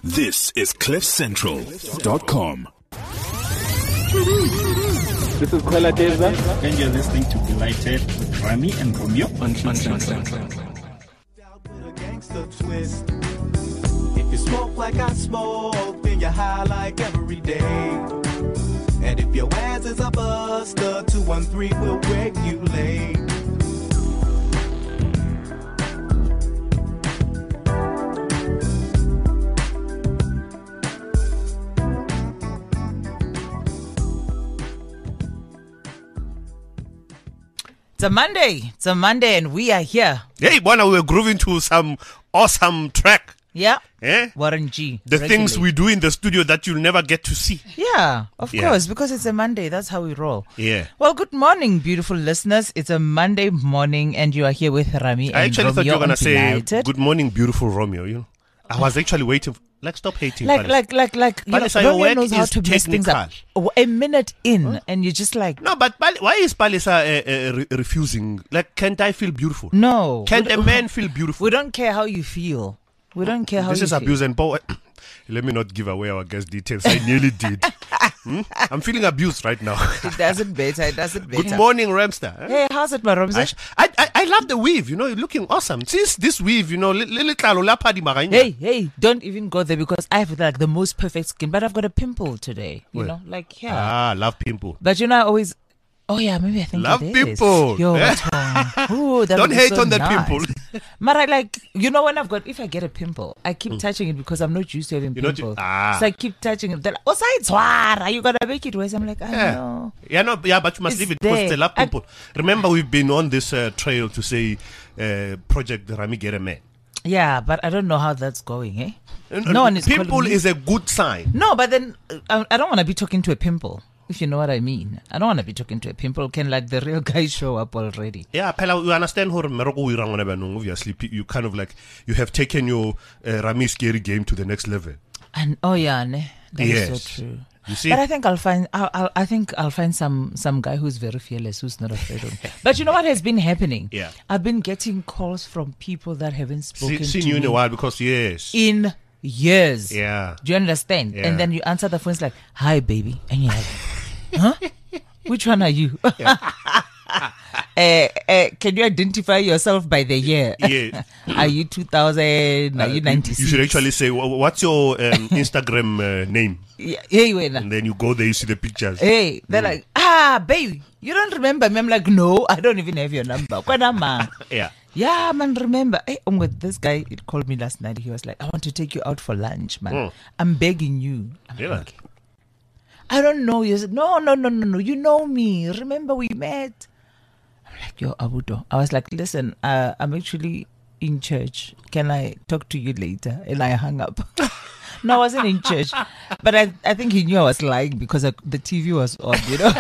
This is CliffCentral.com. This is Kwela Deza. And you're listening to Delighted with Rami and Romeo on CliffCentral. If you smoke like I smoke, then you're high like every day. And if your ass is a buster, 213 will regulate. It's a Monday and we are here. Hey, Bona, we were grooving to some awesome track. Yeah. Eh? Warren G. The regulate. things we do in the studio that you'll never get to see. Yeah, of course, because it's a Monday. That's how we roll. Yeah. Well, good morning, beautiful listeners. It's a Monday morning and you are here with Rami and I actually Romeo thought you were going to say, Delighted. good morning, beautiful Romeo. You know, I was actually waiting. Stop hating. Like, you know, Palisa, your Romeo work knows how is to mess things up. A minute in and you're just like, No, but why is Palisa refusing? Like, can't I feel beautiful? no. Can't a man feel beautiful? We don't care how you feel. We don't care how This you is feel. abuse and power. Let me not give away our guest details. I nearly did. I'm feeling abused right now. It doesn't matter. Good morning, Ramster. Hey, how's it, my Ramsey? I love the weave. You know, you're looking awesome. Since this weave, you know, Hey, don't even go there because I have like the most perfect skin, but I've got a pimple today. You know, like here. Love pimple. But you know, I always. Oh yeah, maybe I think Love it is. pimple. Yo, ooh, that Don't would be hate so on that nice. pimple. But I like, you know, if I get a pimple, I keep touching it because I'm not used to having You're not pimples. u- So I keep touching it. They're like, oh, are you gonna make it worse? I'm like, I know. But you must It's leave it because it's a there. love pimple. Remember, we've been on this trail to say Project Rami Get a Man. Yeah, but I don't know how that's going, eh? No one is Pimple calling me. is a good sign. No, but then I don't want to be talking to a pimple, if you know what I mean. I don't want to be talking to a pimple. Can like the real guy show up already? Yeah, Pela, you understand how obviously you kind of like you have taken your Rami scary game to the next level. And that is Yes. so true. You see? But I think I'll find some guy who's very fearless, who's not afraid of me. But you know what has been happening? Yeah. I've been getting calls from people that haven't spoken Seen to you in me a while because yes. in years. Yeah. Do you understand? Yeah. And then you answer the phone, it's like, "Hi, baby," and you're like, "Huh? Which one are you?" Can you identify yourself by the year? Yeah. Are you 2000? Are you 96? You should actually say, what's your Instagram name? Yeah, hey, wait, And then you go there, you see the pictures. hey, they're like, baby, you don't remember me? I'm like, no, I don't even have your number. Yeah. Yeah, man, remember. Hey, this guy called me last night. He was like, I want to take you out for lunch, man. I'm begging you. I'm Yeah. like, I don't know you. Said, no. You know me. Remember we met. I'm like, yo, Abudo. I was like, listen, I'm actually in church. Can I talk to you later? And I hung up. No, I wasn't in church. But I think he knew I was lying because the TV was on, you know.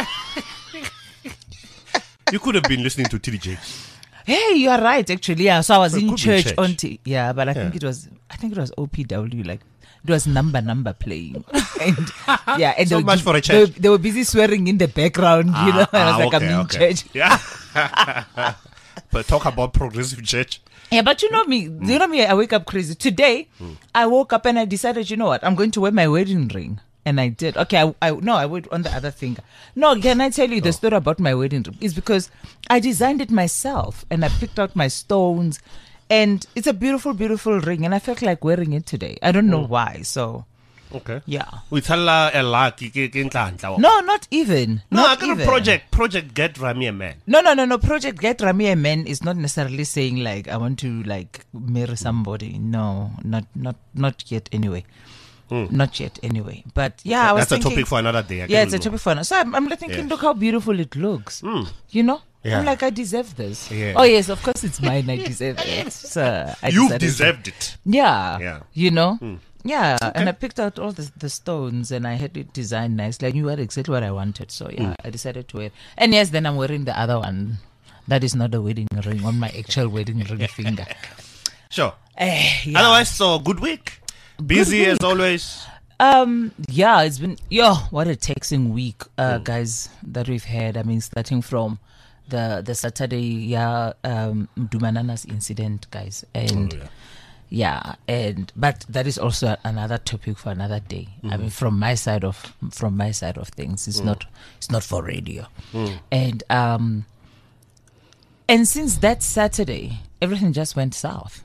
You could have been listening to TDJ. Hey, you are right, actually. Yeah, so I was It in could be church church. on yeah, but I think it was OPW, like it was number playing, and yeah, and So they were much for a church. They were busy swearing in the background, you know. And I was like, I'm in church. Yeah. But talk about progressive church. Yeah, but you know me, I wake up crazy. Today, I woke up and I decided, you know what, I'm going to wear my wedding ring. And I did. Okay, I went on the other finger. No, can I tell you the story about my wedding ring? It's because I designed it myself and I picked out my stones. And it's a beautiful, beautiful ring. And I felt like wearing it today. I don't know why. So, Okay. yeah. We tell a lot. No, not even. No, I Not got a even. project Get Rami a Man. No. Project Get Rami a Man is not necessarily saying like I want to like marry somebody. No, not yet anyway. Not yet anyway. But yeah, I was That's a thinking, topic for another day. Yeah, it's a topic for another. So I'm thinking, Yes. look how beautiful it looks. You know? Yeah. I'm like, I deserve this. Yeah. Oh yes, of course it's mine. I deserve it. So You've decided to- deserved it. Yeah. Yeah. You know? Yeah. And I picked out all the stones and I had it designed nicely. I knew exactly what I wanted. So yeah, I decided to wear it. And yes, then I'm wearing the other one. That is not a wedding ring on my actual wedding ring finger. Sure. Yeah. Otherwise, so good week. Busy as always. Yeah, it's been what a taxing week, guys, that we've had. I mean, starting from the Saturday Dumanana's incident, guys, and Yeah, but that is also another topic for another day. I mean, from my side of things, it's not for radio. And since that Saturday, everything just went south,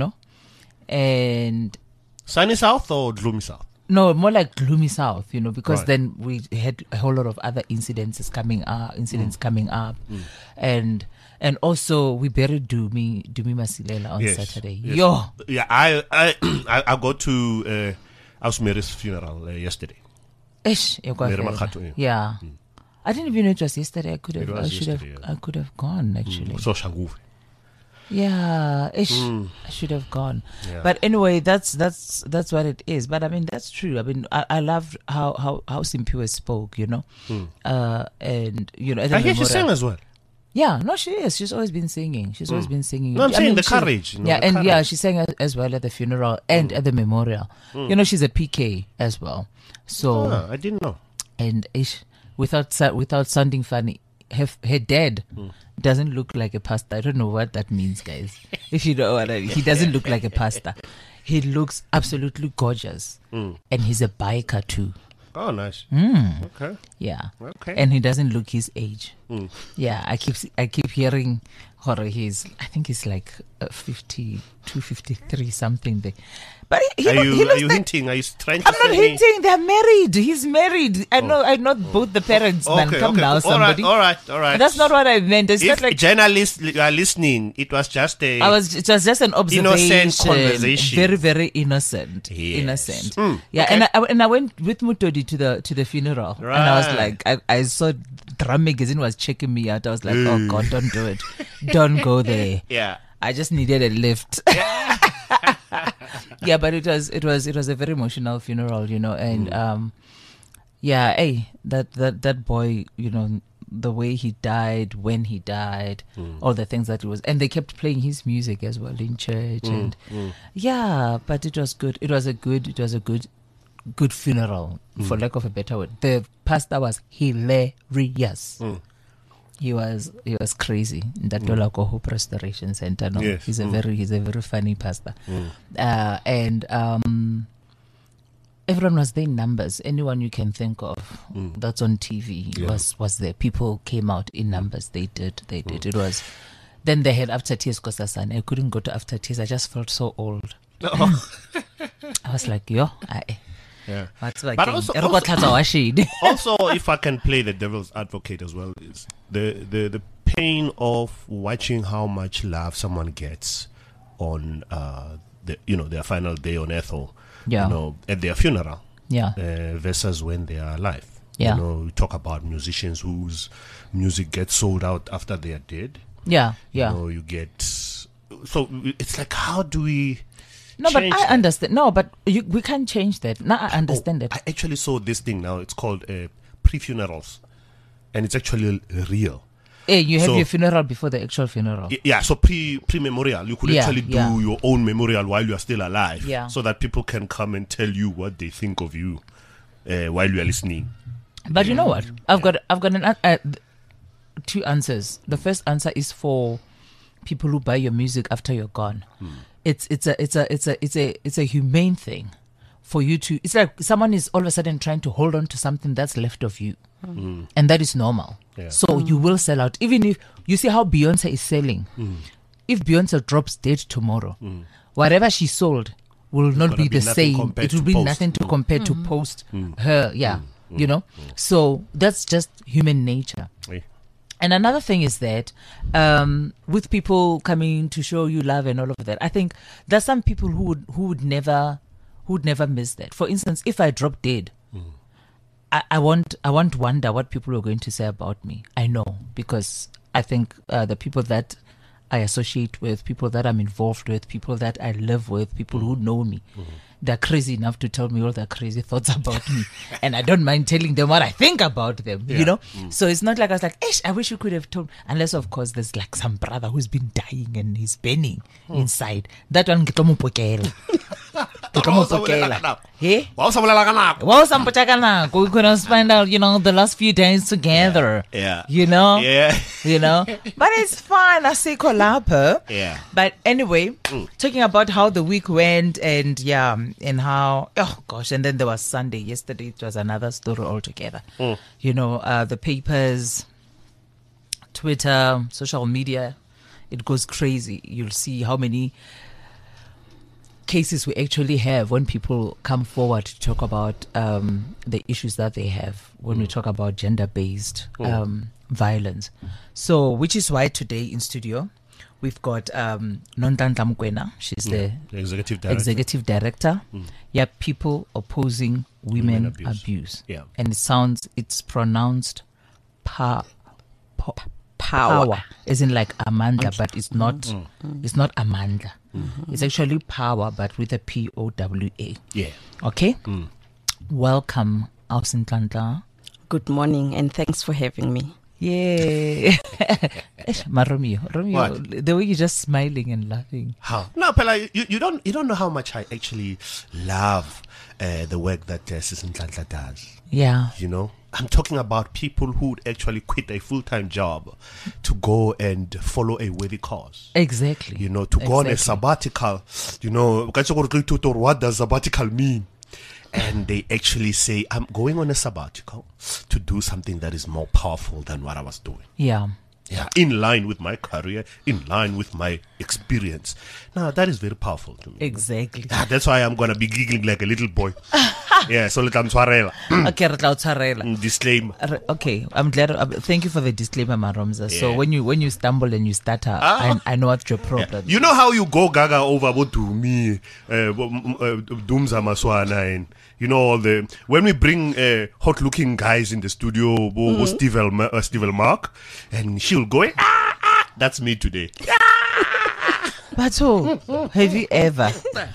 and Sunny south or gloomy south? no, more like gloomy south, because Right. then we had a whole lot of other incidents coming up, and also we buried Dumi Masilela on Saturday. Yes. Yo, Yeah, I got to Ausmary's funeral yesterday. Ish, Mary Makgato, yeah. I didn't even know it was yesterday. I was could have gone actually. So Shanguve. Yeah, I should have gone. Yeah. But anyway, that's what it is. But I mean, that's true. I mean, I loved how Simpiwe spoke, and at the I hear she memorial- sang as well. Yeah, no, she is. She's always been singing. No, I'm saying the she- courage, Yeah, the and yeah, courage. she sang as well at the funeral and at the memorial. She's a PK as well. So I didn't know. and without sounding funny, her dad doesn't look like a pastor. I don't know what that means, guys. If you know what I mean, he doesn't look like a pastor. He looks absolutely gorgeous, and he's a biker too. Oh, nice. Okay. Yeah, Okay. and he doesn't look his age. Yeah, I keep hearing horror. I think he's like 52, 53 something there. But he Are looks you like, hinting? Are you trying to I'm not say me- hinting. They're married. He's married. I know both the parents. Man, come now, somebody. All right. That's not what I meant. It's If not like journalists are listening, it was just a. it was just an observation. Innocent conversation. Very, very innocent. Yes. Innocent. Yeah, okay. and I went with Mutodi to the funeral, and I was Right. like, I saw Drum Magazine was checking me out. I was like, oh God, don't do it, don't go there. Yeah. I just needed a lift. Yeah, but it was a very emotional funeral, and yeah, hey, that boy, the way he died, when he died, all the things that it was, and they kept playing his music as well in church, and yeah, but it was good. It was a good funeral, for lack of a better word. The pastor was hilarious. He was crazy. That Dolako Hope Restoration Center. No, Yes. he's a very funny pastor. And everyone was there in numbers. Anyone you can think of that's on TV was there. People came out in numbers. They did. It was. Then they had After Tears Kosasan. I couldn't go to After Tears. I just felt so old. I was like, yo, Yeah. what's like? But also, if I can play the devil's advocate as well, is the pain of watching how much love someone gets on their final day on earth, or at their funeral, versus when they are alive. Yeah. We talk about musicians whose music gets sold out after they are dead. Yeah. You get, so it's like, how do we? No, but change I that? understand. No, but we can't change that. No, I understand it. I actually saw this thing now. It's called pre-funerals, and it's actually real. Hey, you have So- your funeral before the actual funeral. Yeah, so pre-memorial, you could Yeah, actually do yeah. your own memorial while you are still alive, Yeah. so that people can come and tell you what they think of you while you are listening. But you know what? I've got two answers. The first answer is for people who buy your music after you're gone. It's a humane thing for you to. It's like someone is all of a sudden trying to hold on to something that's left of you, and that is normal. Yeah. So you will sell out, even if you see how Beyonce is selling. If Beyonce drops dead tomorrow, whatever she sold will not gonna be be the nothing same. compared It will to be Post. nothing to compare to Post her. Yeah, So that's just human nature. Yeah. And another thing is that with people coming to show you love and all of that, I think there's some people who would never miss that. For instance, if I drop dead, I won't wonder what people are going to say about me. I know, because I think the people that I associate with, people that I'm involved with, people that I live with, people who know me, they're crazy enough to tell me all their crazy thoughts about me, and I don't mind telling them what I think about them. So it's not like I was like, "Ish, I wish you could have told." Unless, of course, there's like some brother who's been dying and he's burning inside. That one, ke tlo mo tsokela. He? Wow, sampotsa ka nako. We couldn't spend out, the last few days together. Yeah. Yeah. But it's fine. I see collabo. Yeah. But anyway, talking about how the week went and how, oh gosh, and then there was Sunday. Yesterday it was another story altogether. The papers, Twitter, social media, it goes crazy. You'll see how many cases we actually have when people come forward to talk about the issues that they have when we talk about gender-based violence. So, which is why today in studio we've got Nonhlanhla Mokoena. She's the executive director. Yeah, People Opposing Women Abuse. Yeah, and it's pronounced power, as in like Amanda, but it's not. It's not Amanda. It's actually power, but with a POWA. Yeah. Okay. Welcome, Nonhlanhla. Good morning, and thanks for having me. Yeah. Romeo, What? the way you're just smiling and laughing. How? No, Pella, you don't know how much I actually love the work that Sis Nonhlanhla does. Yeah. I'm talking about people who would actually quit a full-time job to go and follow a worthy cause. Exactly. To go on a sabbatical. What does sabbatical mean? And they actually say, I'm going on a sabbatical to do something that is more powerful than what I was doing. Yeah. Yeah, in line with my career, in line with my experience. Now, that is very powerful to me. Exactly. That's why I'm going to be giggling like a little boy. Yeah, so let me tshwarela. Okay, re tla o tshwarela. Disclaimer. Okay, I'm glad. Thank you for the disclaimer, Maromza. So when you stumble and you stutter, I know what your problem is. You know how you go gaga over what do me, Dumza Maswana, and when we bring hot-looking guys in the studio, Steve Mark, and she'll go, that's me today. But have you ever?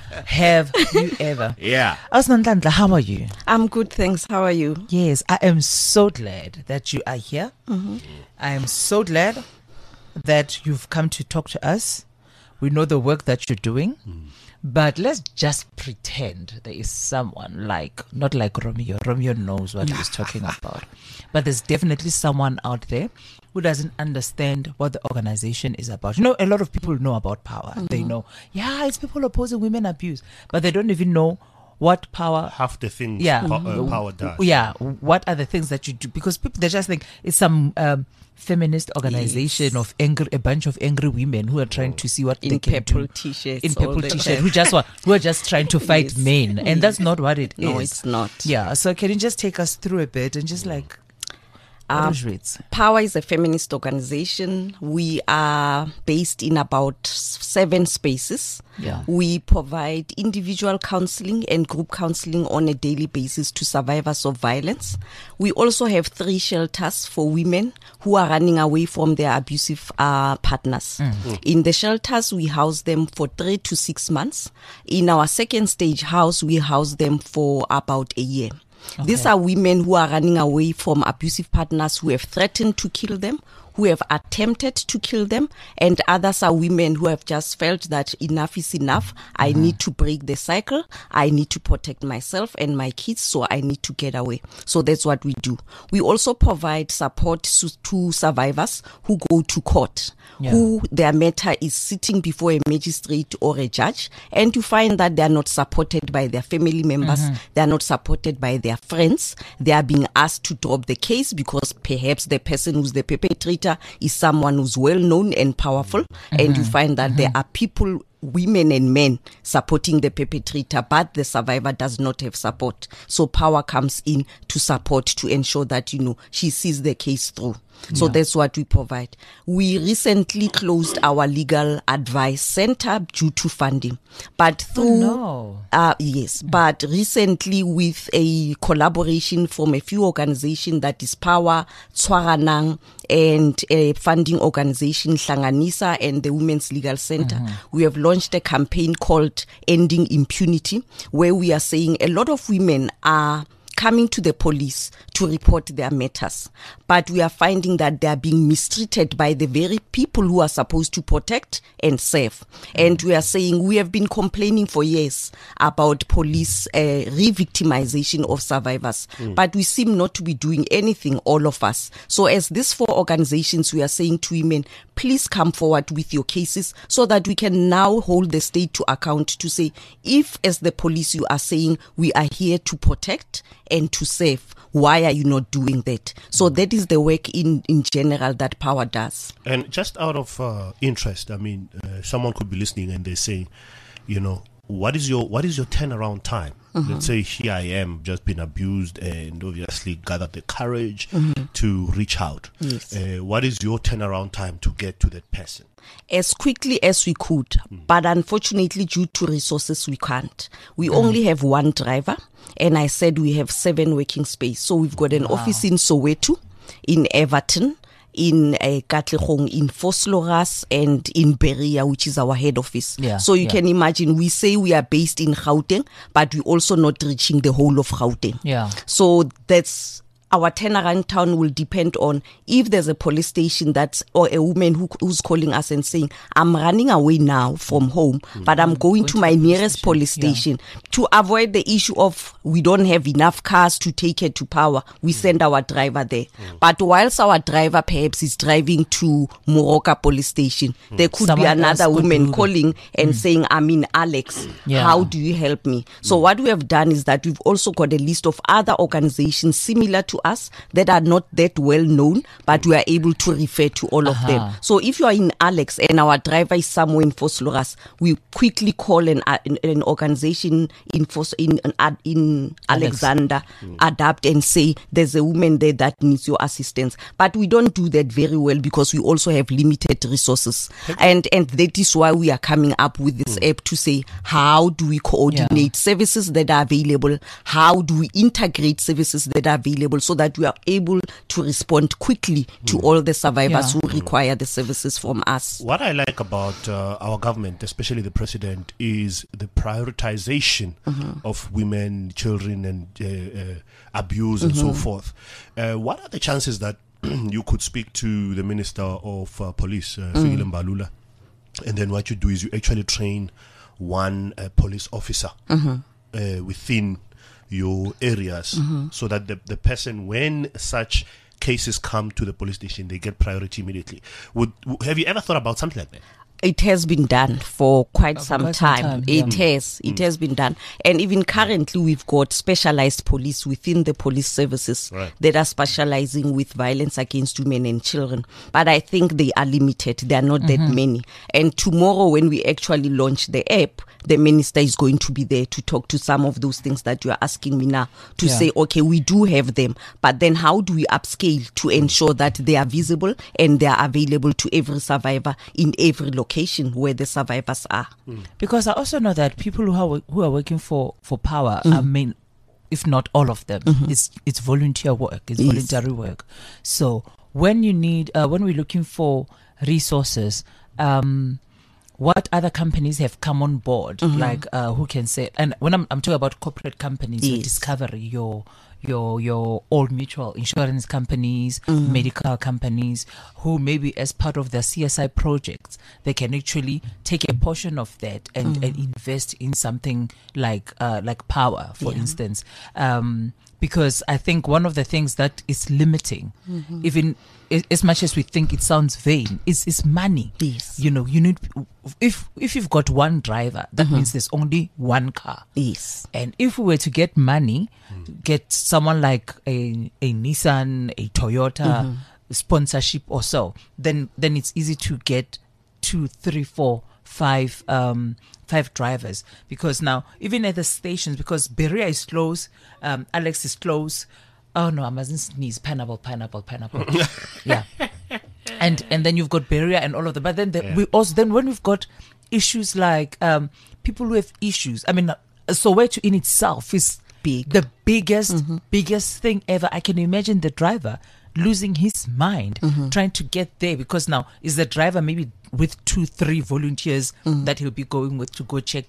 Yeah. Nonhlanhla, how are you? I'm good, thanks. How are you? Yes, I am so glad that you are here. I am so glad that you've come to talk to us. We know the work that you're doing. But let's just pretend there is someone not like Romeo. Romeo knows what he's talking about. But there's definitely someone out there who doesn't understand what the organization is about. A lot of people know about power. They know, it's people opposing women abuse. But they don't even know what power... Half the things power does. Yeah, what are the things that you do? Because people, they just think it's some... feminist organization of a bunch of angry women who are trying to see what they can do. T-shirts, who are just trying to fight men, and that's not what it is. No, it's not. Yeah, so can you just take us through a bit and just Power is a feminist organization. We are based in about 7 spaces. Yeah. We provide individual counseling and group counseling on a daily basis to survivors of violence. We also have 3 shelters for women who are running away from their abusive partners. In the shelters, we house them for 3 to 6 months. In our second stage house, we house them for about a year. Okay. These are women who are running away from abusive partners who have threatened to kill them, who have attempted to kill them, and others are women who have just felt that enough is enough. I need to break the cycle. I need to protect myself and my kids, so I need to get away. So that's what we do. We also provide support to survivors who go to court, who their matter is sitting before a magistrate or a judge, and you find that they are not supported by their family members, they are not supported by their friends. They are being asked to drop the case because perhaps the person who's the perpetrator is someone who's well known and powerful, and you find that there are people, women and men, supporting the perpetrator, but the survivor does not have support. So power comes in to support, to ensure that she sees the case through. So that's what we provide. We recently closed our legal advice center due to funding, but through but recently with a collaboration from a few organizations, that is Power, Tshwaranang, and a funding organization Hlanganisa and the Women's Legal Center, we have launched a campaign called Ending Impunity, where we are saying a lot of women are coming to the police to report their matters, but we are finding that they are being mistreated by the very people who are supposed to protect and serve. And we are saying we have been complaining for years about police re-victimization of survivors, but we seem not to be doing anything, all of us. So as these 4 organizations, we are saying to women, please come forward with your cases so that we can now hold the state to account to say, if as the police you are saying we are here to protect and to save, why are you not doing that? So that is the work in general that Power does. And just out of interest, I mean, someone could be listening and they say, you know, what is your turnaround time? Let's say here I am, just been abused and obviously gathered the courage to reach out. Yes. What is your turnaround time to get to that person? As quickly as we could, but unfortunately due to resources we can't. We only have 1 driver, and I said we have 7 working space. So we've got an office in Soweto, in Everton, in Katlehong, in Vosloorus, and in Berea, which is our head office. Yeah, so you can imagine, we say we are based in Gauteng, but we're also not reaching the whole of Gauteng. Yeah. So that's our turnaround time will depend on if there's a police station that's, or a woman who's calling us and saying, I'm running away now from home, but I'm going to my nearest police station. To avoid the issue of we don't have enough cars to take her to Power, we send our driver there. But whilst our driver perhaps is driving to Moroka police station, there could Someone be another else could woman do calling and saying, I'm in Alex. Yeah. How do you help me? So what we have done is that we've also got a list of other organizations similar to us that are not that well known, but we are able to refer to all of them. So if you are in Alex and our driver is somewhere in Vosloorus, we quickly call an organization in Alexander, adapt and say there's a woman there that needs your assistance. But we don't do that very well because we also have limited resources, and that is why we are coming up with this app to say, how do we coordinate services that are available? How do we integrate services that are available so that we are able to respond quickly to all the survivors who require the services from us? What I like about our government, especially the president, is the prioritization of women, children, and abuse and so forth. What are the chances that you could speak to the Minister of Police, Fikile Mbalula, and then what you do is you actually train 1 police officer within your areas so that the person, when such cases come to the police station, they get priority immediately? Have you ever thought about something like that? It has been done for quite some time. It has been done. And even currently we've got specialized police within the police services that are specializing with violence against women and children. But I think they are limited. They are not that many. And tomorrow when we actually launch the app, the minister is going to be there to talk to some of those things that you are asking me now, to say, okay, we do have them, but then how do we upscale to ensure that they are visible and they are available to every survivor in every location where the survivors are? Because I also know that people who are working for Power, I mean, if not all of them, it's volunteer work, it's voluntary work. So when you need, when we're looking for resources, what other companies have come on board, like who can say, and when I'm talking about corporate companies, your Discovery, your Old Mutual insurance companies, medical companies, who maybe as part of their CSI projects, they can actually take a portion of that and invest in something like Power, for instance. Because I think one of the things that is limiting, even as much as we think it sounds vain, is money. Yes. You know, you need, if you've got 1 driver, that means there's only 1 car. Yes. And if we were to get money, get someone like a Nissan, a Toyota sponsorship or so, then it's easy to get 2, 3, 4, 5 drivers. Because now, even at the stations, because Berea is close, Alex is close. Oh no, I mustn't sneeze. Pineapple. Yeah. And then you've got Berea and all of that. But then we also, then when we've got issues like people who have issues, I mean, Soweto in itself is big, the biggest thing ever. I can imagine the driver losing his mind trying to get there, because now is the driver maybe with 2, 3 volunteers that he'll be going with to go check,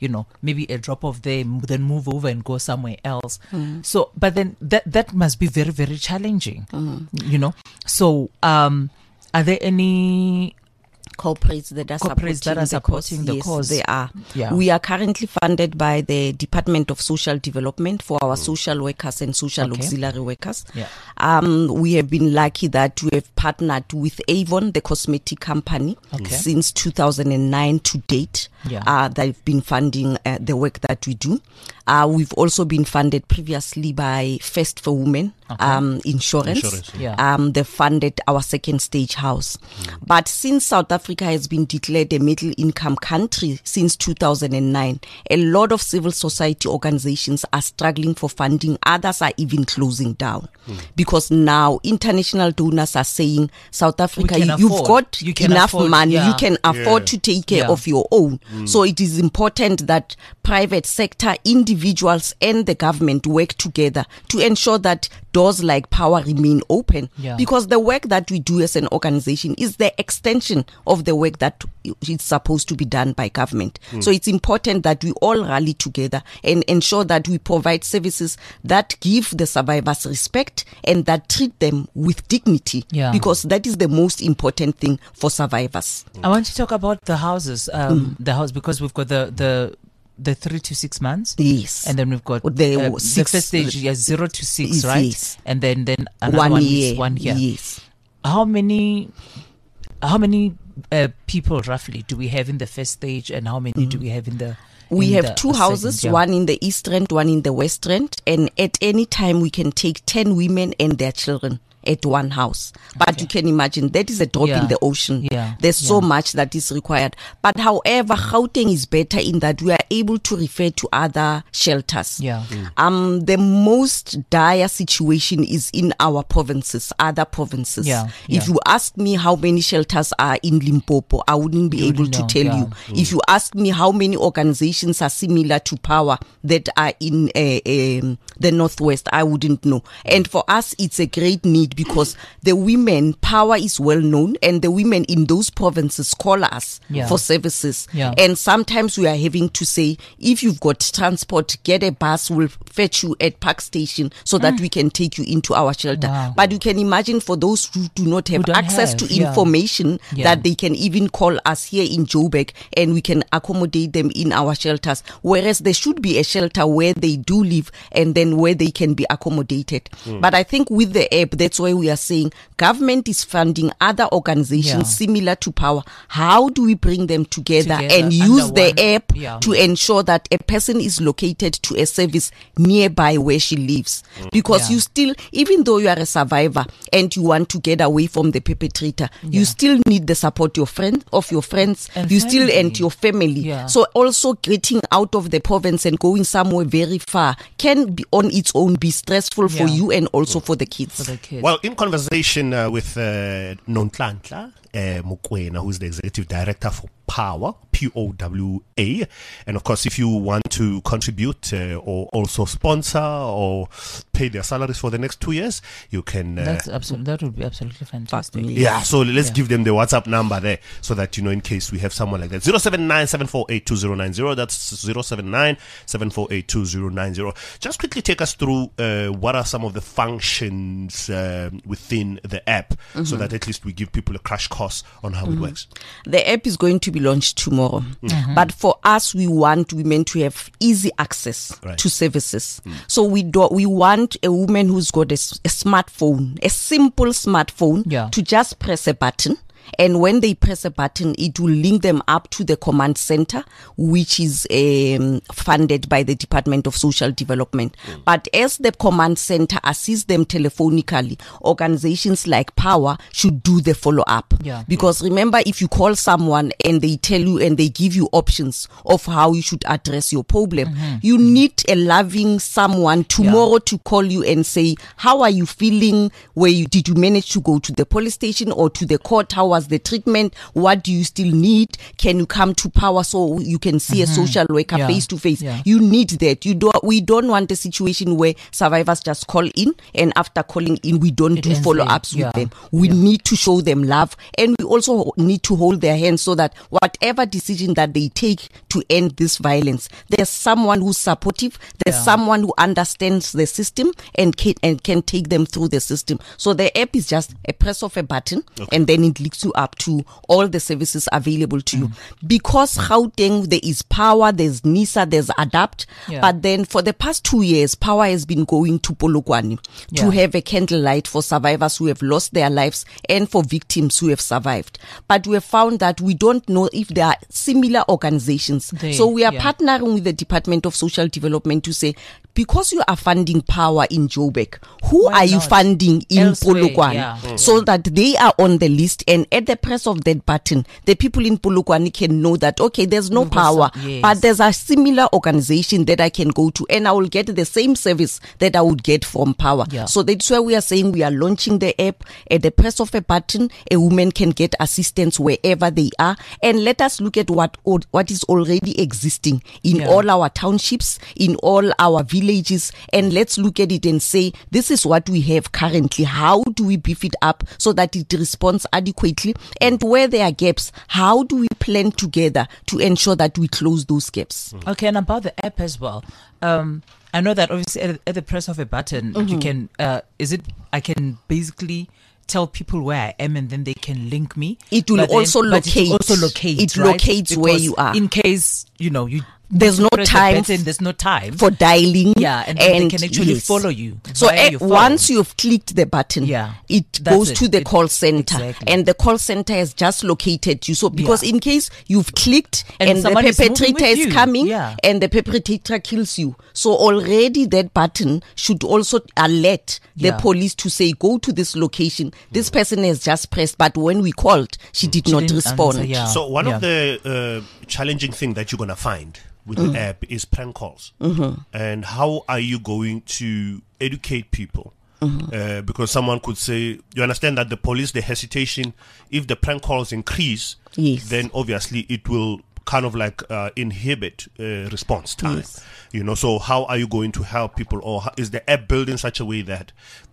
maybe a drop off there, then move over and go somewhere else. So, but then that must be very, very challenging, So, are there any corporates that are supporting the cause? Yes, they are. Yeah. We are currently funded by the Department of Social Development for our social workers and social auxiliary workers. Yeah. We have been lucky that we have partnered with Avon, the cosmetic company, since 2009 to date. Yeah. They've been funding the work that we do. We've also been funded previously by First for Women Insurance. Yeah. They funded our second stage house. But since South Africa has been declared a middle income country since 2009, a lot of civil society organizations are struggling for funding. Others are even closing down because now international donors are saying, South Africa, you've got enough money, you can afford to take care of your own. So it is important that private sector, individuals and the government work together to ensure that doors like Power remain open, because the work that we do as an organization is the extension of the work that is supposed to be done by government. So it's important that we all rally together and ensure that we provide services that give the survivors respect and that treat them with dignity, because that is the most important thing for survivors. I want to talk about the houses, the house, because we've got the 3 to 6 months. Yes. And then we've got the first stage, 0 to 6, right? Yes. And then another 1 year. Is 1 year. Yes. How many people roughly do we have in the first stage, and how many do we have in the We have two houses, one in the East Rand, one in the West Rand, and at any time we can take 10 women and their children at one house. But you can imagine that is a drop in the ocean. There's so much that is required. But however, Gauteng is better in that we are able to refer to other shelters. The most dire situation is in our provinces, other provinces. If you ask me how many shelters are in Limpopo, I wouldn't be able to tell you. If you ask me how many organizations are similar to Power that are in the Northwest, I wouldn't know. And for us, it's a great need, because the women, Power is well known, and the women in those provinces call us for services. And sometimes we are having to say, if you've got transport, get a bus, we'll fetch you at Park Station so that we can take you into our shelter. But you can imagine for those who do not have access to information, that they can even call us here in Joburg and we can accommodate them in our shelters. Whereas there should be a shelter where they do live and then where they can be accommodated. But I think with the app, that's why we are saying government is funding other organizations similar to Power. How do we bring them together and use the app to ensure that a person is located to a service nearby where she lives? Because you still, even though you are a survivor and you want to get away from the perpetrator, you still need the support of your friends, and you still and your family. So also getting out of the province and going somewhere very far can be on its own be stressful for you and also for the kids. Well, in conversation with Nonhlanhla Mokoena, who's the executive director for Power, POWA, and of course, if you want to contribute or also sponsor or pay their salaries for the next 2 years, you can. That would be absolutely fantastic. So let's give them the WhatsApp number there, so that in case we have someone like that. 079-748-2090. That's 079-748-2090. Just quickly take us through what are some of the functions within the app, so that at least we give people a crash course on how it works. The app is going to be launched tomorrow. But for us, we want women to have easy access to services. So we want a woman who's got a smartphone, a simple smartphone, to just press a button. And when they press a button, it will link them up to the command center, which is funded by the Department of Social Development. But as the command center assists them telephonically, organizations like Power should do the follow-up. Because remember, if you call someone and they tell you and they give you options of how you should address your problem, you need a loving someone tomorrow to call you and say, how are you feeling? Did you manage to go to the police station or to the court? How was the treatment? What do you still need? Can you come to Power so you can see a social worker Yeah. face to face? Yeah. You need that. We don't want a situation where survivors just call in, and after calling in, we don't do ends follow-ups there. with Yeah. them. We need to show them love, and we also need to hold their hands so that whatever decision that they take to end this violence, there's someone who's supportive, there's someone who understands the system and can take them through the system. So the app is just a press of a button, and then it links you up to all the services available to you. Because Gauteng, there is Power, there's NISA, there's ADAPT, Yeah. but then for the past 2 years, Power has been going to Polokwane to have a candlelight for survivors who have lost their lives and for victims who have survived. But we have found that we don't know if there are similar organizations. So we are partnering with the Department of Social Development to say, because you are funding Power in Joburg, who Why are you not? funding in Elsewhere, Polokwane? yeah. So that they are on the list, and at the press of that button, the people in Polokwane can know that, okay, there's no We've got Power, some- yes. but there's a similar organization that I can go to, and I will get the same service that I would get from Power. Yeah. So that's why we are saying we are launching the app. At the press of a button, a woman can get assistance wherever they are, and let us look at what is already existing in all our townships, in all our villages, and let's look at it and say, this is what we have currently. How do we beef it up so that it responds adequately? And where there are gaps, how do we plan together to ensure that we close those gaps? Okay, and about the app as well. I know that obviously at the press of a button, you can, I can basically tell people where I am, and then they can link me. It will But then- also but it locate. also locates, It right? locates where Because you are. in case, There's no press the time button, there's no time for dialing. Yeah, and then they can actually yes. follow you So via your phone. once you've clicked the button, Yeah, it that's goes it. to the It- call center, exactly. and the call center has just located you. So because Yeah. in case you've clicked And and the someone is moving perpetrator with is you. coming, Yeah. and the perpetrator kills you, so already that button should also alert the Yeah. police to say, go to this location. This person has just pressed, but when we called, she did not didn't respond. answer, yeah. So one Yeah. of the challenging thing that you're gonna find with the app is prank calls. And how are you going to educate people? Because someone could say, you understand that the police, the hesitation, if the prank calls increase, Yes. then obviously it will kind of like inhibit response time. Yes. So how are you going to help people, or is the app built in such a way that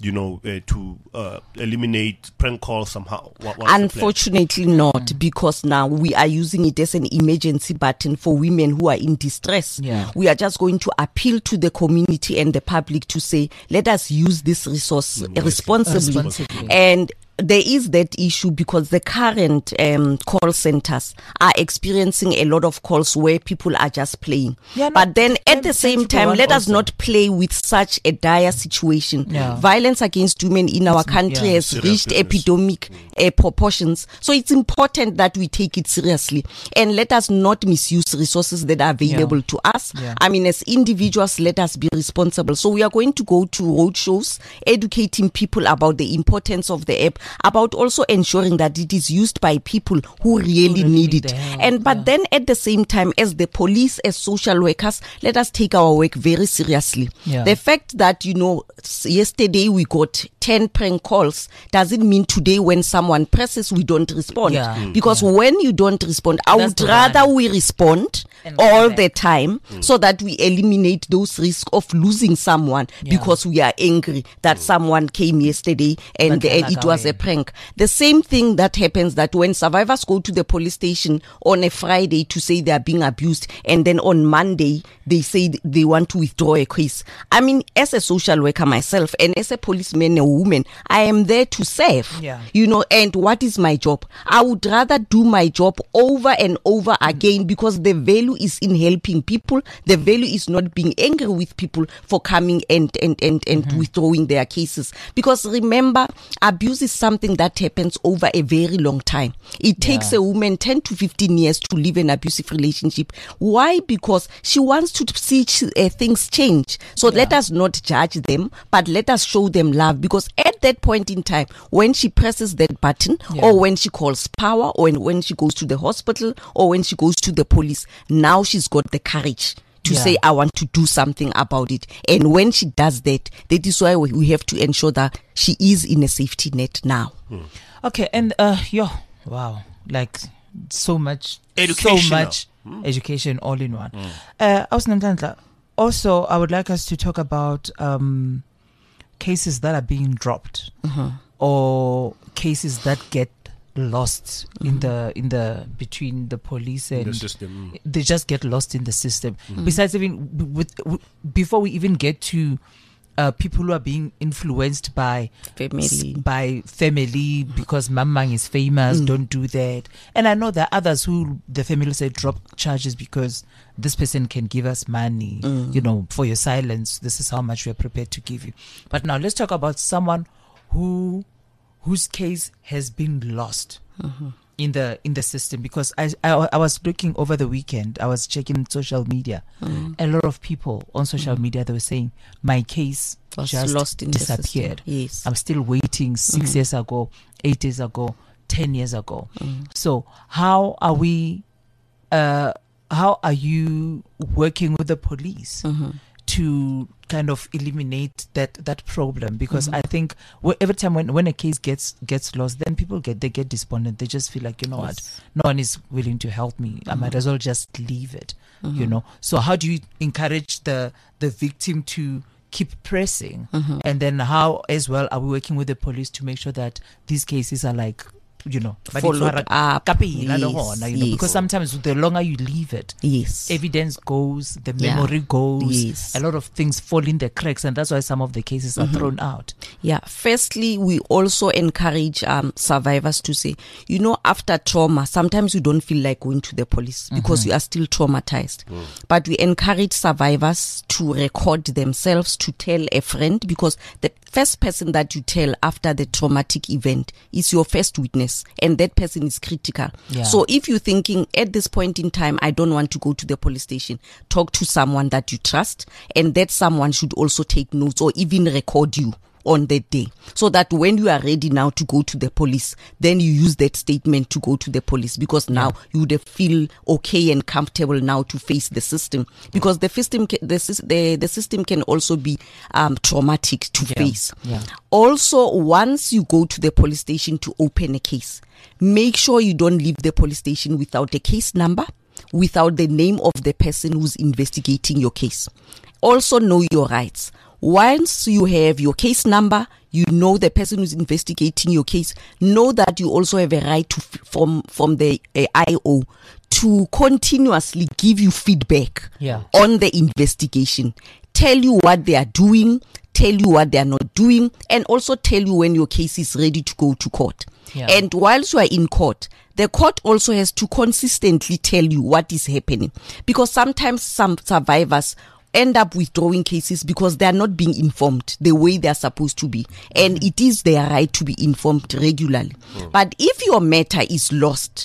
to eliminate prank calls somehow? What's the plan? Unfortunately not, because now we are using it as an emergency button for women who are in distress. Yeah. We are just going to appeal to the community and the public to say, let us use this resource responsibly. Responsibly. And there is that issue because the current call centers are experiencing a lot of calls where people are just playing. Yeah, no, but then at the that same should be time, one let us also. not play with such a dire situation. Yeah. Violence against women in our country yeah. has Serious reached business. epidemic proportions. So it's important that we take it seriously and let us not misuse resources that are available to us. Yeah. I mean, as individuals, let us be responsible. So we are going to go to road shows, educating people about the importance of the app, about also ensuring that it is used by people who really need need it. the help, And but then at the same time, as the police, as social workers, let us take our work very seriously. Yeah. The fact that, yesterday we got 10 prank calls doesn't mean today when someone presses, we don't respond. Yeah. Because when you don't respond, I That's would the rather one. we respond And come all back. the time so that we eliminate those risks of losing someone because we are angry that someone came yesterday and But it was a prank. The same thing that happens that when survivors go to the police station on a Friday to say they are being abused, and then on Monday they say they want to withdraw a case. I mean, as a social worker myself and as a policeman, a woman, I am there to serve. Yeah. And what is my job? I would rather do my job over and over again because the value is in helping people. The value is not being angry with people for coming and withdrawing their cases. Because remember, abuse is something that happens over a very long time. It takes a woman 10 to 15 years to live an abusive relationship. Why? Because she wants to see things change. So let us not judge them, but let us show them love. Because at that point in time, when she presses that button, or when she calls Power, or when she goes to the hospital, or when she goes to the police, now she's got the courage to say, I want to do something about it. And when she does that, that is why we have to ensure that she is in a safety net now. Okay, and Wow. Like so much Educational. So much education all in one. Also, I would like us to talk about cases that are being dropped or cases that get lost in the between the police and the system. They just get lost in the system. Besides, even before we even get to people who are being influenced by family because Mamang is famous, don't do that. And I know there are others who the family say drop charges because this person can give us money, for your silence. This is how much we are prepared to give you. But now let's talk about someone whose case has been lost in the system, because I was looking over the weekend, I was checking social media. A lot of people on social media, they were saying my case was just lost in disappeared. The system. Yes. I'm still waiting 6 years ago, 8 years ago, 10 years ago. So how are you working with the police to kind of eliminate that problem? Because I think every time when a case gets lost, then people get despondent. They just feel like, what, no one is willing to help me. I might as well just leave it. So how do you encourage the victim to keep pressing? And then how as well are we working with the police to make sure that these cases are like, followed up. Yes. Because sometimes the longer you leave it, evidence goes, the memory goes, a lot of things fall in the cracks, and that's why some of the cases are thrown out. Firstly, we also encourage survivors to say, after trauma, sometimes you don't feel like going to the police because you are still traumatized. But we encourage survivors to record themselves, to tell a friend, because the first person that you tell after the traumatic event is your first witness, and that person is critical. So if you're thinking at this point in time, I don't want to go to the police station, talk to someone that you trust, and that someone should also take notes or even record you on that day, so that when you are ready now to go to the police, then you use that statement to go to the police, because now you would feel okay and comfortable now to face the system, because the system can also be traumatic to face. Also, once you go to the police station to open a case, make sure you don't leave the police station without a case number, without the name of the person who's investigating your case. Also know your rights. Once you have your case number, you know the person who's investigating your case, know that you also have a right to from the IO to continuously give you feedback on the investigation, tell you what they are doing, tell you what they are not doing, and also tell you when your case is ready to go to court. And whilst you are in court, the court also has to consistently tell you what is happening, because sometimes some survivors end up withdrawing cases because they are not being informed the way they are supposed to be, and it is their right to be informed regularly. But if your matter is lost,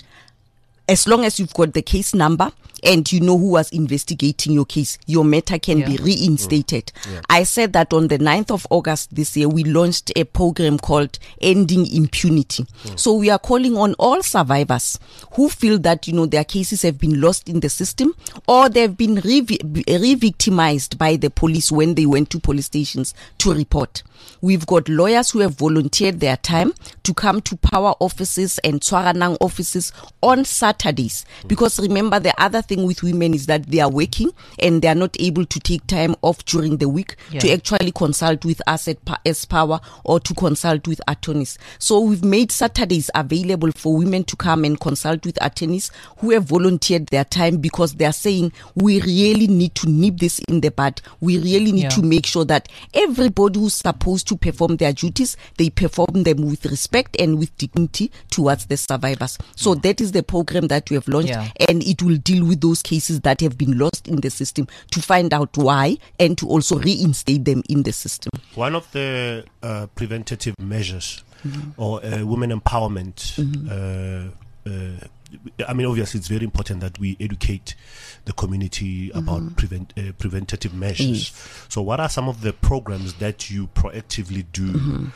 as long as you've got the case number and you know who was investigating your case, your matter can be reinstated. I said that on the 9th of August this year, we launched a program called Ending Impunity. So we are calling on all survivors who feel that, their cases have been lost in the system, or they've been re-victimized by the police when they went to police stations to report. We've got lawyers who have volunteered their time to come to power offices and Tshwaranang offices on Saturdays. Because remember, the other thing with women is that they are working and they are not able to take time off during the week to actually consult with us as power or to consult with attorneys. So we've made Saturdays available for women to come and consult with attorneys who have volunteered their time, because they are saying we really need to nip this in the bud. We really need to make sure that everybody who's supposed to perform their duties, they perform them with respect and with dignity towards the survivors. So that is the program that we have launched, and it will deal with those cases that have been lost in the system, to find out why and to also reinstate them in the system. One of the preventative measures or women empowerment I mean, obviously, it's very important that we educate the community about preventative measures. So, what are some of the programs that you proactively do?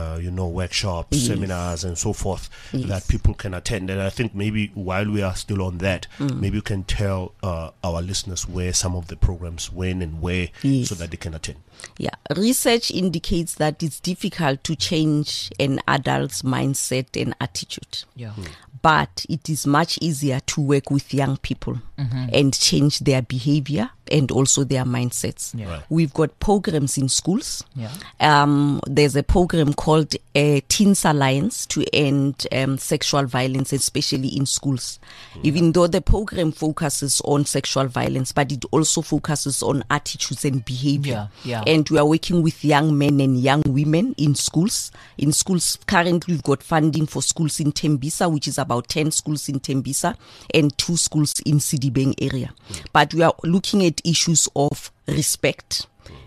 Workshops, seminars, and so forth that people can attend. And I think maybe while we are still on that, maybe you can tell our listeners where some of the programs, when and where, so that they can attend. Yeah, research indicates that it's difficult to change an adult's mindset and attitude. Yeah. But it is much easier to work with young people and change their behavior and also their mindsets. Yeah. Right. We've got programs in schools. Yeah. There's a program called Teens Alliance to end sexual violence, especially in schools. Even though the program focuses on sexual violence, but it also focuses on attitudes and behavior. Yeah. And we are working with young men and young women in schools. In schools, currently we've got funding for schools in Tembisa, which is about 10 schools in Tembisa and 2 schools in Sidibeng area. But we are looking at issues of respect,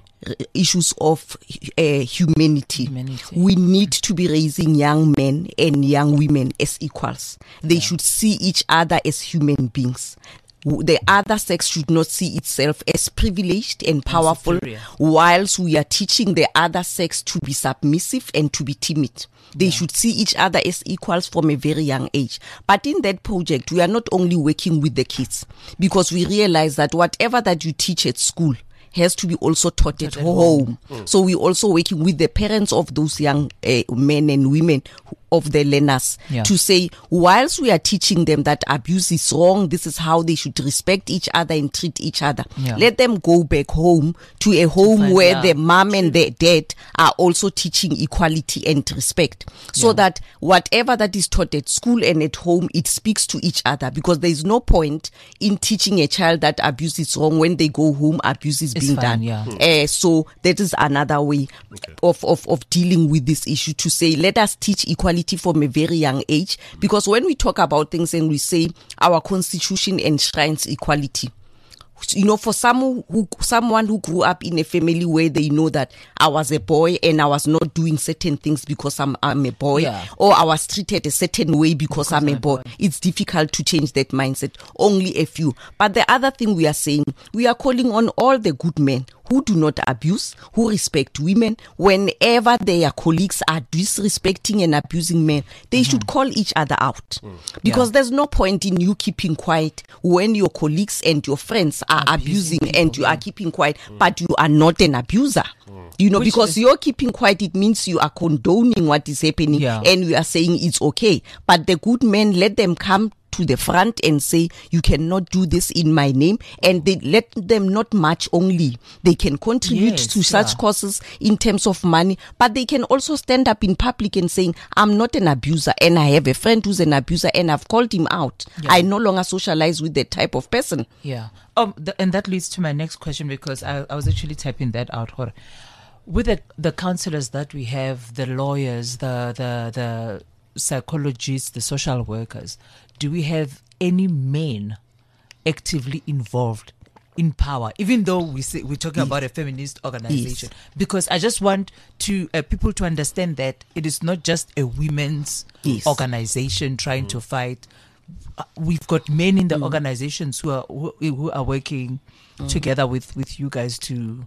issues of humanity. We need to be raising young men and young women as equals. They should see each other as human beings. The other sex should not see itself as privileged and powerful, whilst we are teaching the other sex to be submissive and to be timid. They should see each other as equals from a very young age. But in that project, we are not only working with the kids, because we realize that whatever that you teach at school has to be also taught at home. So we're also working with the parents of those young men and women of the learners to say, whilst we are teaching them that abuse is wrong, this is how they should respect each other and treat each other. Let them go back home to a home where the mom and the dad are also teaching equality and respect, so that whatever that is taught at school and at home, it speaks to each other, because there is no point in teaching a child that abuse is wrong when they go home, abuse is being done. So that is another way of dealing with this issue, to say, let us teach equality from a very young age, because when we talk about things and we say our constitution enshrines equality, for someone who grew up in a family where they know that I was a boy and I was not doing certain things because I'm a boy, or I was treated a certain way because I'm a boy, it's difficult to change that mindset. Only a few. But the other thing we are saying, we are calling on all the good men who do not abuse, who respect women. Whenever their colleagues are disrespecting and abusing men, they should call each other out. Because there's no point in you keeping quiet when your colleagues and your friends are abusing and you are keeping quiet, but you are not an abuser. Because you're keeping quiet, it means you are condoning what is happening, and we are saying it's okay. But the good men, let them come to the front and say, you cannot do this in my name, and they let them not much only. They can contribute to such causes in terms of money, but they can also stand up in public and saying, I'm not an abuser, and I have a friend who's an abuser and I've called him out. I no longer socialize with that type of person. And that leads to my next question, because I was actually typing that out. With the counselors that we have, the lawyers, the psychologists, the social workers, do we have any men actively involved in power, even though we're talking about a feminist organization? Because I just want to people to understand that it is not just a women's organization trying to fight. We've got men in the organizations who are working together with you guys to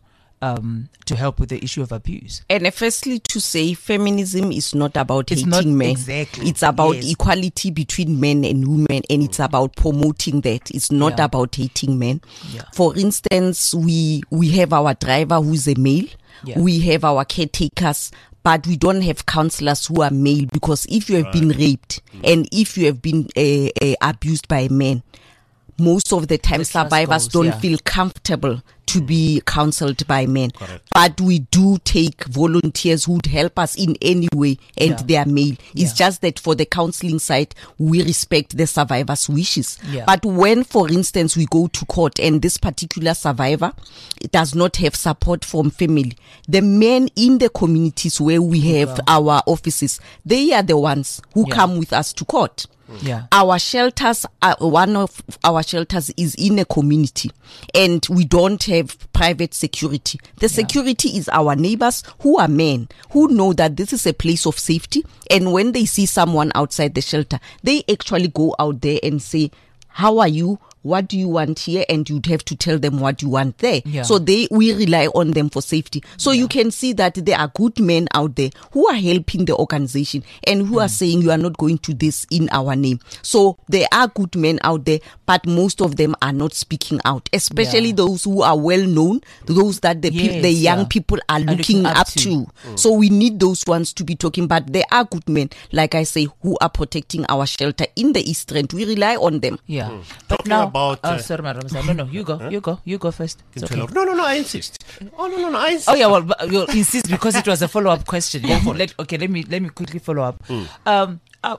help with the issue of abuse. And firstly, to say feminism is not about hating men. Exactly. It's about equality between men and women, and it's about promoting that. It's not about hating men. For instance, we have our driver who's a male. We have our caretakers, but we don't have counselors who are male, because if you have been raped and if you have been abused by a man, most of the time survivors don't feel comfortable to be counseled by men. But we do take volunteers who would help us in any way, and they are male. It's just that for the counseling side, we respect the survivor's wishes. But when, for instance, we go to court and this particular survivor does not have support from family, the men in the communities where we have our offices, they are the ones who come with us to court. Our shelters, one of our shelters is in a community, and we don't have private security. The security is our neighbors who are men, who know that this is a place of safety. And when they see someone outside the shelter, they actually go out there and say, how are you? What do you want here? And you'd have to tell them what you want there. Yeah. So we rely on them for safety. So you can see that there are good men out there who are helping the organization and who are saying you are not going to this in our name. So there are good men out there, but most of them are not speaking out, especially those who are well known, those that the young people are looking up to. So we need those ones to be talking, but there are good men, like I say, who are protecting our shelter in the East Rand. We rely on them. Yeah. But Talking now, about, sorry, Madam. No, you go first. It's okay. No, I insist. Oh, no, I insist. Oh yeah, well, but you'll insist because it was a follow-up question. Yeah. Let me quickly follow up.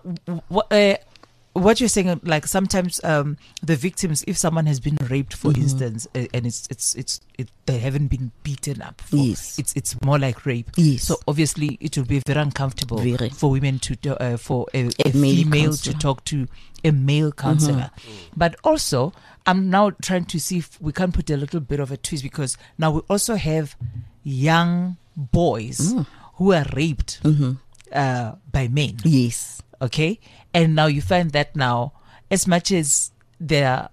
What you're saying, like sometimes the victims, if someone has been raped, for instance, and they haven't been beaten up. It's more like rape. Yes. So obviously it will be very uncomfortable for women to for a female to talk to a male counselor. But also, I'm now trying to see if we can put a little bit of a twist, because now we also have young boys who are raped by men. Yes. Okay, and now you find that now, as much as they're,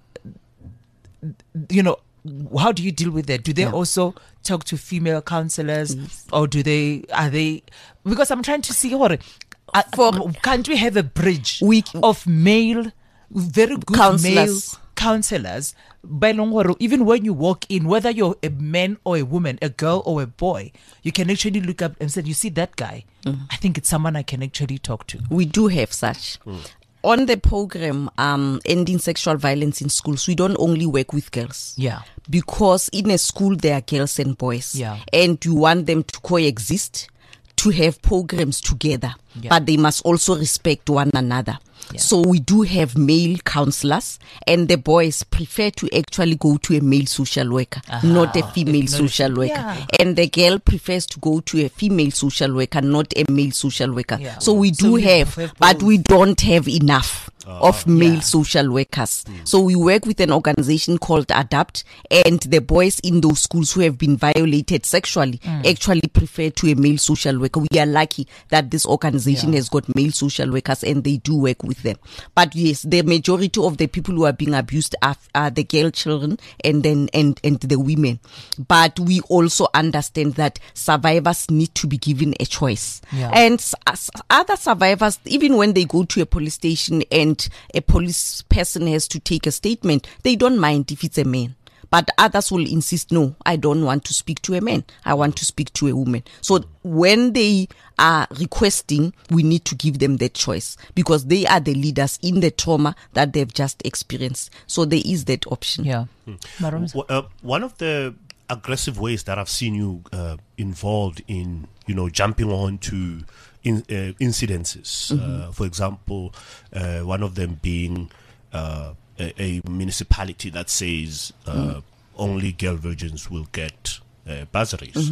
how do you deal with that? Do they also talk to female counselors, or are they? Because I'm trying to see can't we have a bridge of very good counselors. male counselors, even when you walk in, whether you're a man or a woman, a girl or a boy, you can actually look up and say, you see that guy, I think it's someone I can actually talk to. We do have such. On the program Ending Sexual Violence in Schools, we don't only work with girls. Yeah. Because in a school there are girls and boys. Yeah. And you want them to coexist, to have programs together. Yeah. But they must also respect one another. Yeah. So we do have male counselors, and the boys prefer to actually go to a male social worker, not a female social worker. Yeah. And the girl prefers to go to a female social worker, not a male social worker. Yeah. So we do have, but we don't have enough of male social workers. So we work with an organization called ADAPT, and the boys in those schools who have been violated sexually actually prefer to a male social worker. We are lucky that this organization has got male social workers, and they do work with them. But yes, the majority of the people who are being abused are the girl children and the women. But we also understand that survivors need to be given a choice. Yeah. And other survivors, even when they go to a police station and a police person has to take a statement, they don't mind if it's a man. But others will insist, no, I don't want to speak to a man. I want to speak to a woman. So when they are requesting, we need to give them that choice, because they are the leaders in the trauma that they've just experienced. So there is that option. Yeah. One of the aggressive ways that I've seen you involved in, jumping on to incidences. For example, one of them being a municipality that says only girl virgins will get bursaries.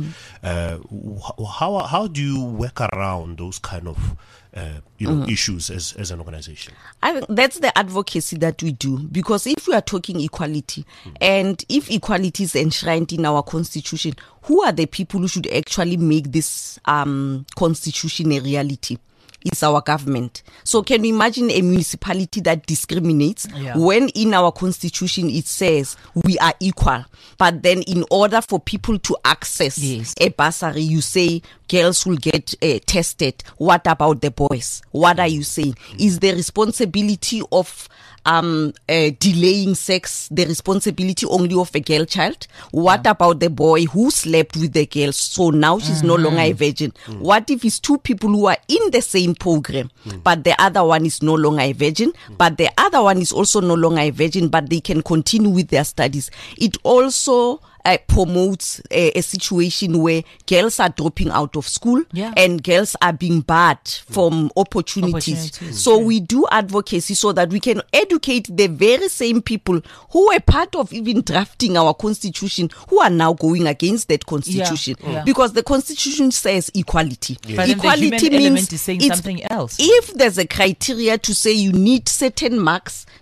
How do you work around those kind of issues as an organization? I think that's the advocacy that we do, because if we are talking equality, and if equality is enshrined in our constitution, who are the people who should actually make this constitution a reality? It's our government. So can you imagine a municipality that discriminates when in our constitution it says we are equal, but then in order for people to access a bursary, you say girls will get tested. What about the boys? What are you saying? Is the responsibility of delaying sex the responsibility only of a girl child? What about the boy who slept with the girl, so now she's no longer a virgin? What if it's two people who are in the same program, but the other one is no longer a virgin, but the other one is also no longer a virgin, but they can continue with their studies? It also promotes a situation where girls are dropping out of school and girls are being barred from opportunities. So we do advocacy so that we can educate the very same people who were part of even drafting our constitution, who are now going against that constitution. Because the constitution says equality. But equality the human means element is saying something else. If there's a criteria to say you need certain marks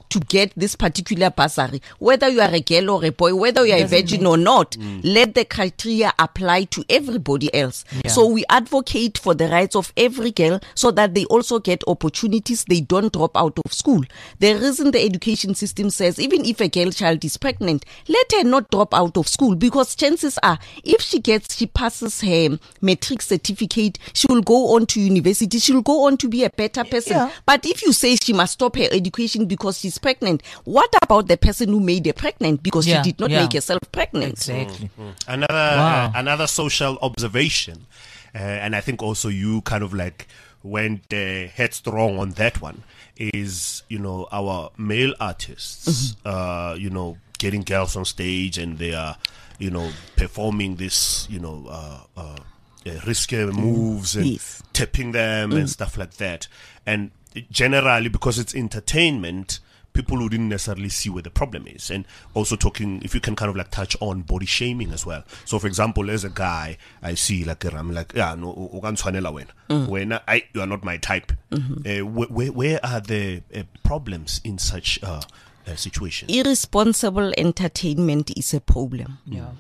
to get this particular bursary, whether you are a girl or a boy, whether you are a virgin or not, let the criteria apply to everybody else. So we advocate for the rights of every girl so that they also get opportunities, they don't drop out of school. The reason the education system says even if a girl child is pregnant, let her not drop out of school, because chances are if she passes her matric certificate, she will go on to university, she will go on to be a better person. But if you say she must stop her education because she's pregnant, what about the person who made her pregnant because she did not make herself pregnant? Exactly. Another social observation, and I think also you kind of like went headstrong on that one, is, you know, our male artists, you know, getting girls on stage and they are, you know, performing this, you know, risky moves and tapping them and stuff like that. And generally, because it's entertainment, people wouldn't necessarily see where the problem is. And also talking, if you can kind of like touch on body shaming as well. So for example, as a guy, I see like I'm like, yeah, no, you are not my type. Where are the problems in such situations? Irresponsible entertainment is a problem.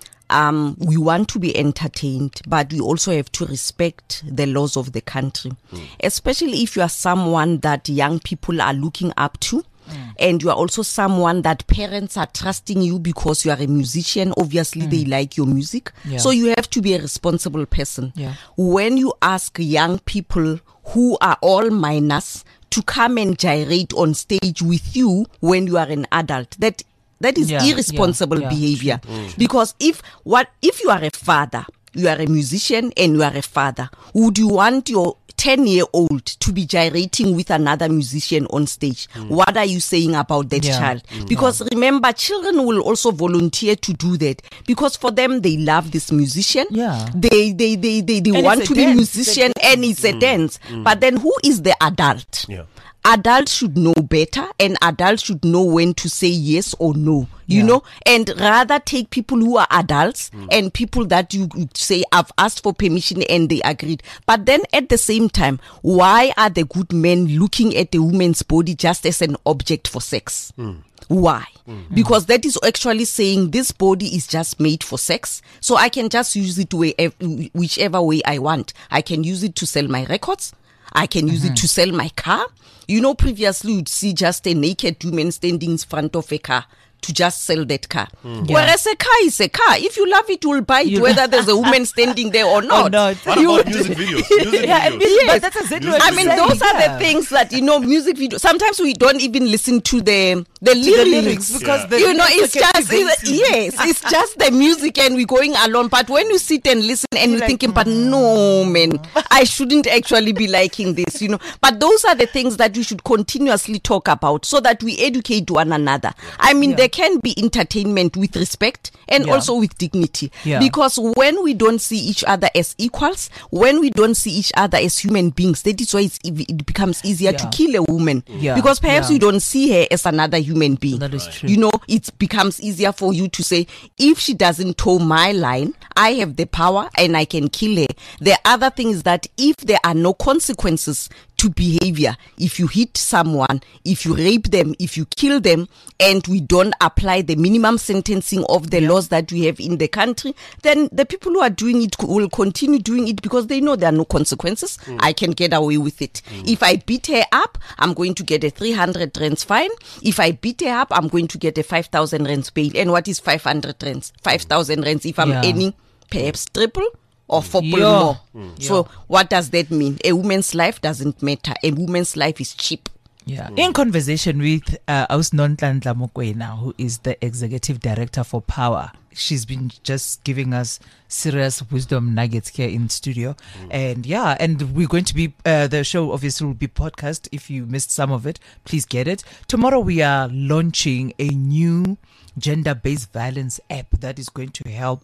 We want to be entertained, but we also have to respect the laws of the country, especially if you are someone that young people are looking up to. And you are also someone that parents are trusting you because you are a musician. Obviously, they like your music. So you have to be a responsible person. When you ask young people who are all minors to come and gyrate on stage with you when you are an adult, that is irresponsible behavior. Because if you are a father, you are a musician and you are a father, would you want your 10-year-old to be gyrating with another musician on stage? What are you saying about that child? Because remember, children will also volunteer to do that because for them, they love this musician. They want to be a musician and it's a dance. But then who is the adult? Adults should know better, and adults should know when to say yes or no, you know, and rather take people who are adults and people that you say, I've asked for permission and they agreed. But then at the same time, why are the good men looking at the woman's body just as an object for sex? Why? Because that is actually saying this body is just made for sex, so I can just use it whichever way I want. I can use it to sell my records. I can use it to sell my car. You know, previously you'd see just a naked woman standing in front of a car to just sell that car. Whereas a car is a car. If you love it, you'll buy it, whether there's a woman standing there or not. What about music videos? Yes. But that's exactly what I mean, those are the things that, you know, music videos. Sometimes we don't even listen to the lyrics because you know, it's just it's just the music and we're going along. But when you sit and listen and you're thinking, but no, man, I shouldn't actually be liking this, you know. But those are the things that we should continuously talk about so that we educate one another. I mean, there can be entertainment with respect and also with dignity. Because when we don't see each other as equals, when we don't see each other as human beings, that is why it becomes easier to kill a woman. Because perhaps you don't see her as another human being. That is true. You know, it becomes easier for you to say, if she doesn't toe my line, I have the power and I can kill her. The other thing is that if there are no consequences to behavior, if you hit someone, if you rape them, if you kill them, and we don't apply the minimum sentencing of the laws that we have in the country, then the people who are doing it will continue doing it because they know there are no consequences. I can get away with it. If I beat her up, I'm going to get a 300 rands fine. If I beat her up, I'm going to get a 5,000 rands bail. And what is 500 rands? 5,000 rands if I'm earning perhaps triple or 4 more. So what does that mean? A woman's life doesn't matter. A woman's life is cheap. In conversation with Ausnonhlanhla Mokoena, who is the executive director for Power, she's been just giving us serious wisdom nuggets here in studio. And we're going to be, the show obviously will be podcast. If you missed some of it, please get it. Tomorrow we are launching a new gender-based violence app that is going to help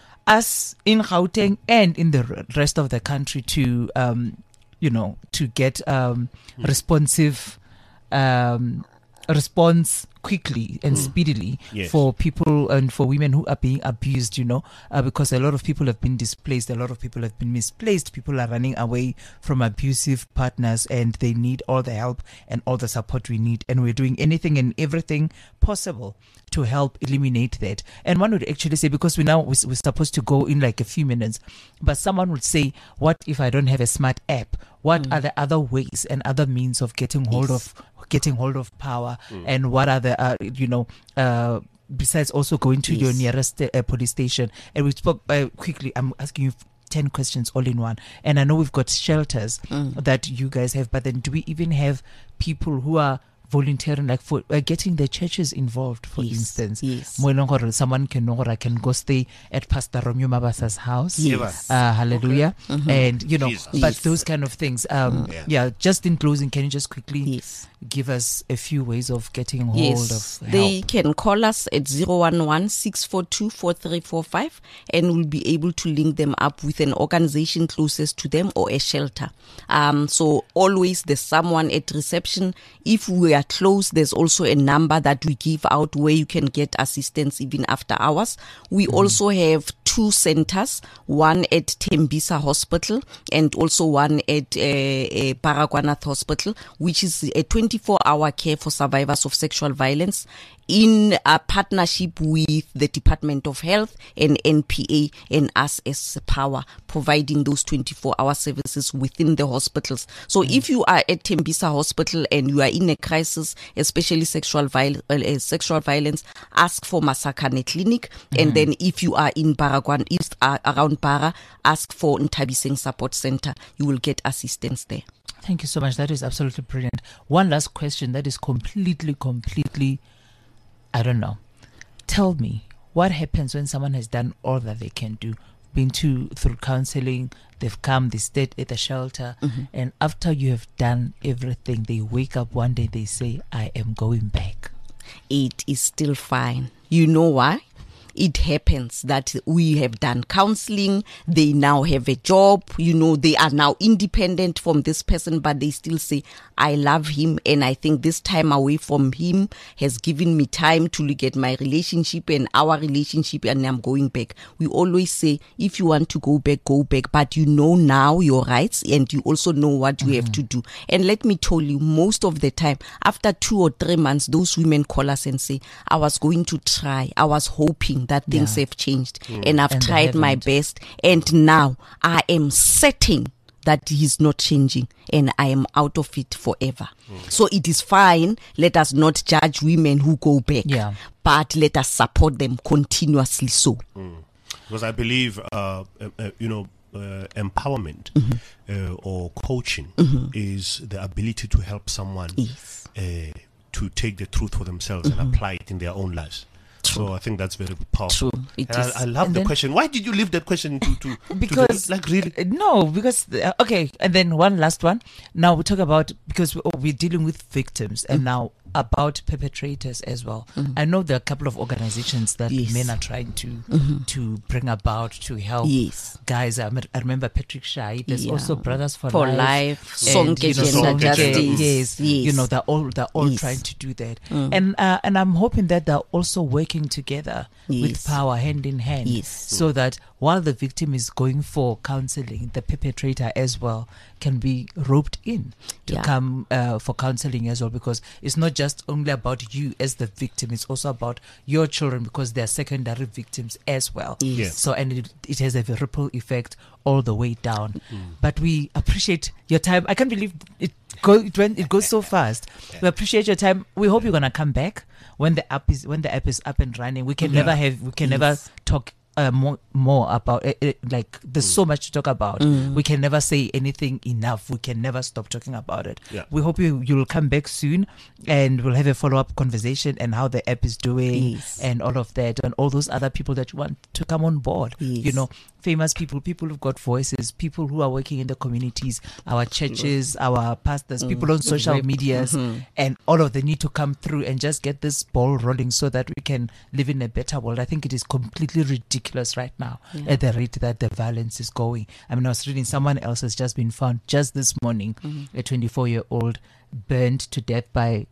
us in Gauteng and in the rest of the country to, to get responsive response quickly and speedily Yes. for people and for women who are being abused, because a lot of people have been displaced, a lot of people have been misplaced, people are running away from abusive partners, and they need all the help and all the support we need, and we're doing anything and everything possible to help eliminate that. And one would actually say, because we're supposed to go in like a few minutes, but someone would say, what if I don't have a smart app? What are the other ways and other means of getting hold of power, and what are the besides also going to your nearest police station? And we spoke quickly. I'm asking you 10 questions all in one, and I know we've got shelters that you guys have, but then do we even have people who are volunteering, like for getting the churches involved, for instance? Someone can go stay at Pastor Romeo Mabasa's house. Hallelujah. And but those kind of things. Just in closing, can you just quickly give us a few ways of getting hold of help? They can call us at 011-642-4345, and we'll be able to link them up with an organization closest to them or a shelter. So always there's someone at reception. If we are close, there's also a number that we give out where you can get assistance even after hours. We also have 2 centers, one at Tembisa Hospital and also one at Baragwanath Hospital, which is a 24-hour care for survivors of sexual violence, in a partnership with the Department of Health and NPA and us as Power, providing those 24-hour services within the hospitals. So if you are at Tembisa Hospital and you are in a crisis, especially sexual violence, ask for Masakane Clinic. And then if you are in Baragwan East, around Bara, ask for Ntabiseng Support Center. You will get assistance there. Thank you so much. That is absolutely brilliant. One last question that is completely, I don't know. Tell me, what happens when someone has done all that they can do, been through counseling, they've come, they stayed at the shelter, and after you have done everything, they wake up one day, they say, I am going back. It is still fine. You know why? It happens that we have done counseling, they now have a job, they are now independent from this person, but they still say, I love him, and I think this time away from him has given me time to look at my relationship and our relationship, and I'm going back. We always say, if you want to go back, but now your rights, and you also know what you have to do. And let me tell you, most of the time, after 2 or 3 months, those women call us and say, I was going to try, I was hoping that things have changed, and I've tried my best, and now I am certain that he's not changing, and I am out of it forever. So it is fine. Let us not judge women who go back, but let us support them continuously. So, because I believe, empowerment or coaching is the ability to help someone to take the truth for themselves and apply it in their own lives. True. So I think that's very powerful. True. It and is. I love the question. Why did you leave that question to because really? No, because okay. And then one last one. Now we talk about, because we're dealing with victims, and now about perpetrators as well. I know there are a couple of organizations that men are trying to bring about to help guys. I remember Patrick Shai. There's also Brothers for Life, Sonke Gender Justice. Yes. They're all trying to do that, and I'm hoping that they're also working together with Power, hand in hand, so that while the victim is going for counseling, the perpetrator as well can be roped in to come for counseling as well, because it's not just only about you as the victim, it's also about your children, because they're secondary victims as well. So, and it has a ripple effect all the way down. But we appreciate your time. I can't believe it goes so fast. We appreciate your time. We hope you're gonna come back when the app is up and running. We can never talk more about it. Like, there's so much to talk about. We can never say anything enough. We can never stop talking about it. We hope you'll come back soon, and we'll have a follow-up conversation and how the app is doing and all of that, and all those other people that you want to come on board. Famous people who've got voices, people who are working in the communities, our churches, our pastors, people on social medias, and all of them need to come through and just get this ball rolling so that we can live in a better world. I think it is completely ridiculous ridiculous right now at the rate that the violence is going. I mean, I was reading someone else has just been found just this morning, a 24-year-old burned to death by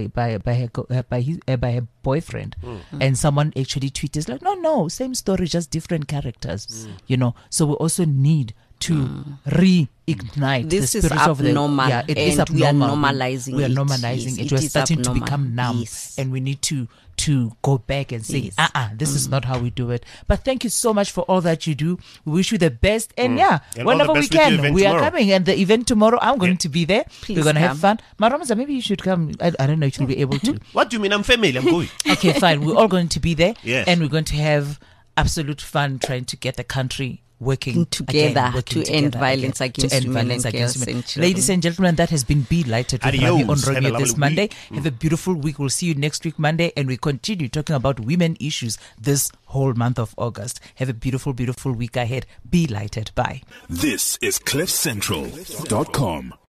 her boyfriend, and someone actually tweeted like, no, same story, just different characters. You know, so we also need to reignite this the is spirit of the abnormal, it is and we are abnormal. normalizing we are it. normalizing Yes, it. it We're is starting to abnormal. become numb, Yes. and we need to go back and say, this is not how we do it. But thank you so much for all that you do. We wish you the best, and And all whenever the we best with your can, event we are tomorrow. coming. And the event tomorrow, I'm going to be there. Please We're going to have come. fun. Maromza, maybe you should come. I don't know if you'll be able to. What do you mean? I'm family. I'm going. Okay, fine. We're all going to be there. Yes. And we're going to have absolute fun trying to get the country working Together working to end together violence again, against to end women violence and against girls women. and children. Ladies and gentlemen, that has been Be Lighted with Rami on Adios. Have a Romeo this lovely Monday. week. Have a beautiful week. We'll see you next week, Monday, and we continue talking about women issues this whole month of August. Have a beautiful, beautiful week ahead. Be lighted. Bye. This is CliffCentral.com.